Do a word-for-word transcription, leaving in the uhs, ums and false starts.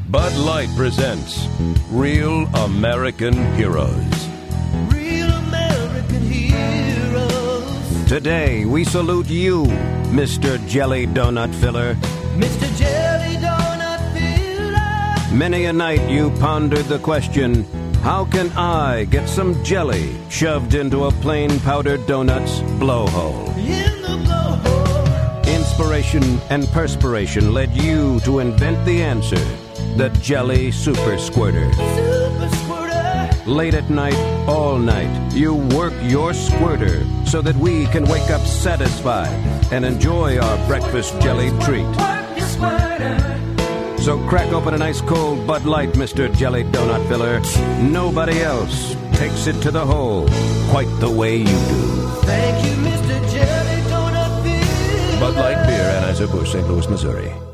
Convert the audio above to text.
Bud Light presents Real American Heroes. Real American heroes. Today, we salute you, Mister Jelly Donut Filler. Mister Jelly Donut Filler. Many a night you pondered the question, how can I get some jelly shoved into a plain powdered donut's blowhole? In the blowhole. Inspiration and perspiration led you to invent the answer, the Jelly Super Squirter. Super Squirter. Late at night, all night, you work your squirter so that we can wake up satisfied and enjoy our breakfast jelly treat. Work your squirter. So crack open an ice cold Bud Light, Mister Jelly Donut Filler. Nobody else takes it to the hole quite the way you do. Thank you, Mister Jelly Donut Filler. Bud Light Beer, Anheuser-Busch, Saint Louis, Missouri.